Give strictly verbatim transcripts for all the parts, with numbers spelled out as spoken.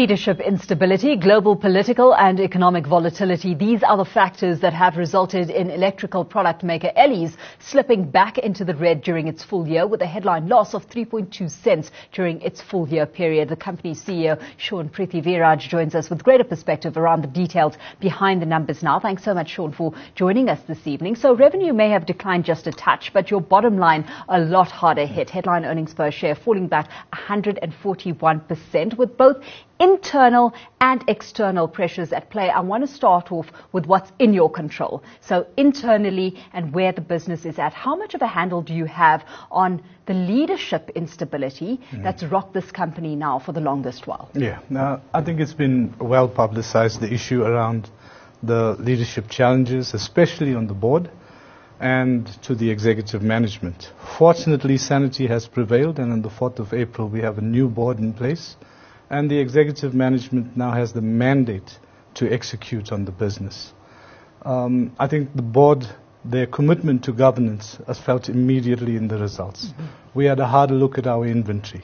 Leadership instability, global political and economic volatility, these are the factors that have resulted in electrical product maker Ellie's slipping back into the red during its full year with a headline loss of three point two cents during its full year period. The company's C E O, Sean Prithviraj, joins us with greater perspective around the details behind the numbers now. Thanks so much, Sean, for joining us this evening. So revenue may have declined just a touch, but your bottom line a lot harder hit. Headline earnings per share falling back one hundred forty-one percent with both internal and external pressures at play. I want to start off with what's in your control. So internally and where the business is at. How much of a handle do you have on the leadership instability mm. that's rocked this company now for the longest while? Yeah, now I think it's been well publicized, the issue around the leadership challenges, especially on the board and to the executive management. Fortunately, sanity has prevailed, and on the fourth of April we have a new board in place. And the executive management now has the mandate to execute on the business. Um, I think the board, their commitment to governance is felt immediately in the results. Mm-hmm. We had a harder look at our inventory,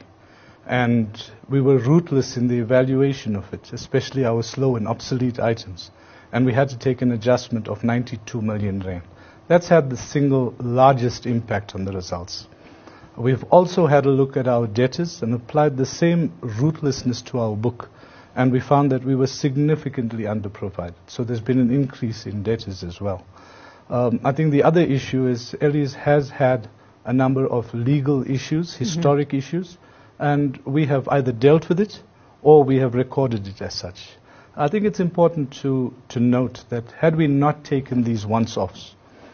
and we were ruthless in the evaluation of it, especially our slow and obsolete items. And we had to take an adjustment of ninety-two million rand. That's had the single largest impact on the results. We've also had a look at our debtors and applied the same ruthlessness to our book, and we found that we were significantly underprovided. So there's been an increase in debtors as well. Um, I think the other issue is Ellie's has had a number of legal issues, historic mm-hmm. issues, and we have either dealt with it or we have recorded it as such. I think it's important to, to note that had we not taken these once-offs,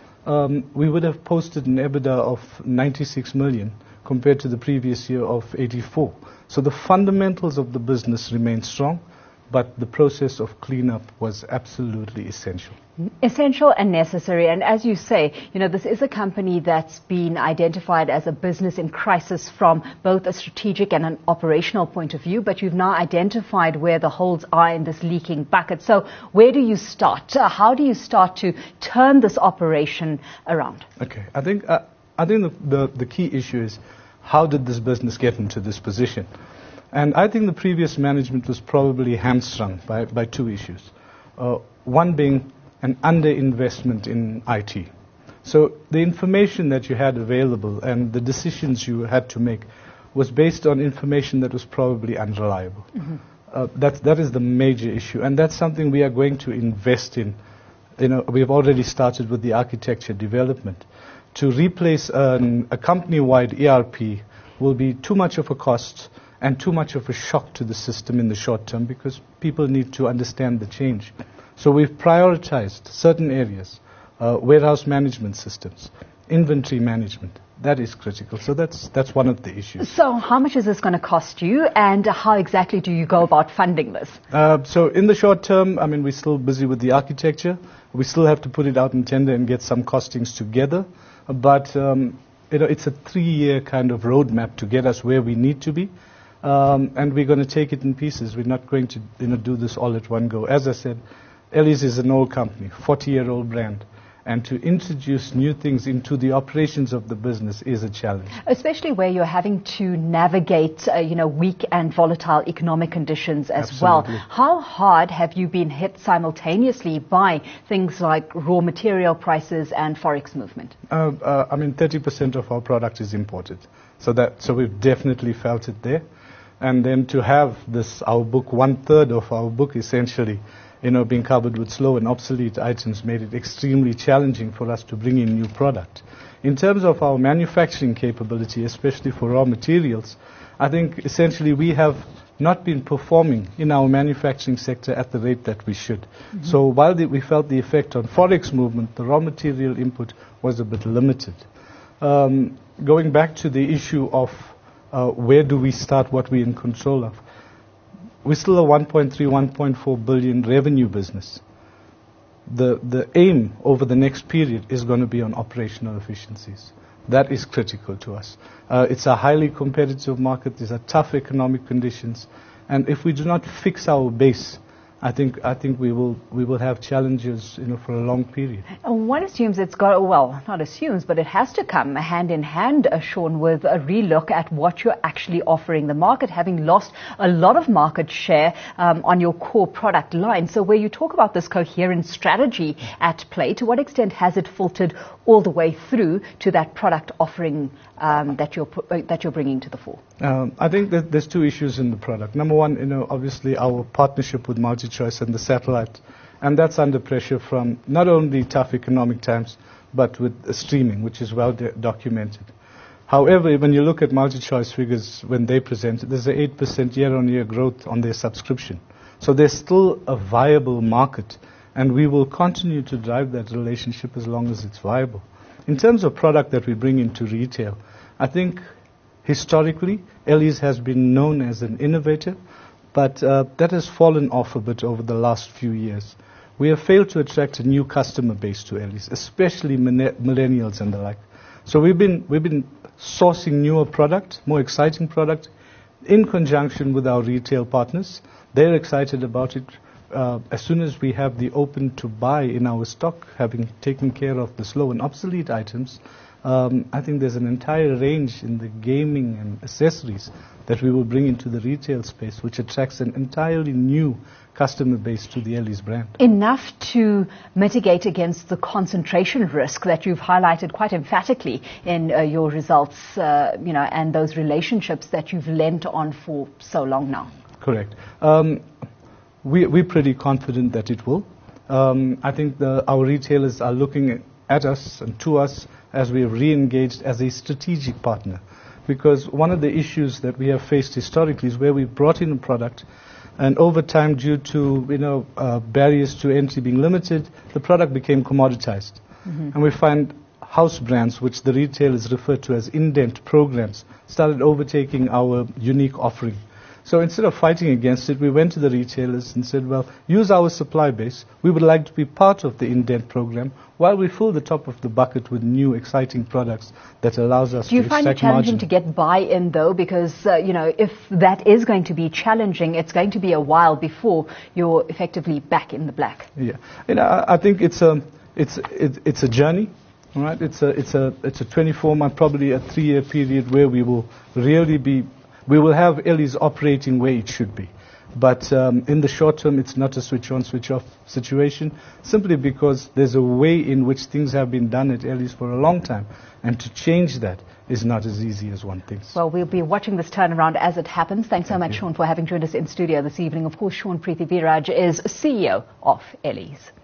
Um, we would have posted an EBITDA of ninety-six million compared to the previous year of eighty-four. So the fundamentals of the business remain strong, but the process of cleanup was absolutely essential. Essential and necessary. And as you say, you know, this is a company that's been identified as a business in crisis from both a strategic and an operational point of view, but you've now identified where the holes are in this leaking bucket. So where do you start? Uh, how do you start to turn this operation around? Okay, I think uh, I think the, the, the key issue is how did this business get into this position? And I think the previous management was probably hamstrung by, by two issues. Uh, one being an underinvestment in I T. So the information that you had available and the decisions you had to make was based on information that was probably unreliable. Mm-hmm. Uh, that, that is the major issue, and that's something we are going to invest in. You know, we've already started with the architecture development. To replace an, a company-wide E R P will be too much of a cost and too much of a shock to the system in the short term because people need to understand the change. So we've prioritized certain areas, uh, warehouse management systems, inventory management. That is critical. So that's that's one of the issues. So how much is this going to cost you, and how exactly do you go about funding this? Uh, so in the short term, I mean, we're still busy with the architecture. We still have to put it out in tender and get some costings together. But um, you know, it's a three-year kind of roadmap to get us where we need to be. Um, and we're going to take it in pieces. We're not going to you know, do this all at one go. As I said, Ellie's is an old company, forty-year-old brand, and to introduce new things into the operations of the business is a challenge. Especially where you're having to navigate, uh, you know, weak and volatile economic conditions as Absolutely. well. How hard have you been hit simultaneously by things like raw material prices and forex movement? Uh, uh, I mean, thirty percent of our product is imported, so that so we've definitely felt it there. And then to have this, our book, one third of our book essentially, you know, being covered with slow and obsolete items made it extremely challenging for us to bring in new product. In terms of our manufacturing capability, especially for raw materials, I think essentially we have not been performing in our manufacturing sector at the rate that we should. Mm-hmm. So while the, we felt the effect on forex movement, the raw material input was a bit limited. Um, going back to the issue of uh, where do we start, what we're in control of, we're still a one point three, one point four billion revenue business. The, the aim over the next period is going to be on operational efficiencies. That is critical to us. Uh, it's a highly competitive market. These are tough economic conditions. And if we do not fix our base, I think I think we will we will have challenges, you know, for a long period. One assumes it's got, well, not assumes, but it has to come hand in hand, uh, Sean, with a relook at what you're actually offering the market, having lost a lot of market share um, on your core product line. So where you talk about this coherent strategy at play, to what extent has it filtered all the way through to that product offering um, that you're uh, that you're bringing to the fore? Um, I think that there's two issues in the product. Number one, you know, obviously our partnership with MultiChoice and the satellite, and that's under pressure from not only tough economic times, but with uh, streaming, which is well de- documented. However, when you look at MultiChoice figures when they present, there's an eight percent year-on-year growth on their subscription. So there's still a viable market, and we will continue to drive that relationship as long as it's viable. In terms of product that we bring into retail, I think historically, Ellie's has been known as an innovator, but uh, that has fallen off a bit over the last few years. We have failed to attract a new customer base to Ellie's, especially millennials and the like. So we've been we've been sourcing newer product, more exciting product, in conjunction with our retail partners. They're excited about it. Uh, as soon as we have the open to buy in our stock, having taken care of the slow and obsolete items, um, I think there's an entire range in the gaming and accessories that we will bring into the retail space, which attracts an entirely new customer base to the Ellie's brand. Enough to mitigate against the concentration risk that you've highlighted quite emphatically in uh, your results, uh, you know, and those relationships that you've lent on for so long now. Correct. Um, we, we're pretty confident that it will. Um, I think the, our retailers are looking at us and to us as we have re-engaged as a strategic partner. Because one of the issues that we have faced historically is where we brought in a product, and over time, due to you know uh, barriers to entry being limited, the product became commoditized. Mm-hmm. And we find house brands, which the retailers refer to as indent programs, started overtaking our unique offering. So instead of fighting against it, we went to the retailers and said, well, use our supply base. We would like to be part of the indent program while we fill the top of the bucket with new exciting products that allows us to extract margin. Do you find it challenging to get buy-in, though? Because, uh, you know, if that is going to be challenging, it's going to be a while before you're effectively back in the black. Yeah. You know, I, I think it's a, it's, it, it's a journey. All right? It's a, it's a, it's a twenty-four month, probably a three-year period where we will really be We will have Ellie's operating where it should be. But um, in the short term, it's not a switch-on, switch-off situation, simply because there's a way in which things have been done at Ellie's for a long time. And to change that is not as easy as one thinks. Well, we'll be watching this turnaround as it happens. Thanks so Thank much, you. Sean, for having joined us in studio this evening. Of course, Sean Preethiviraj is C E O of Ellie's.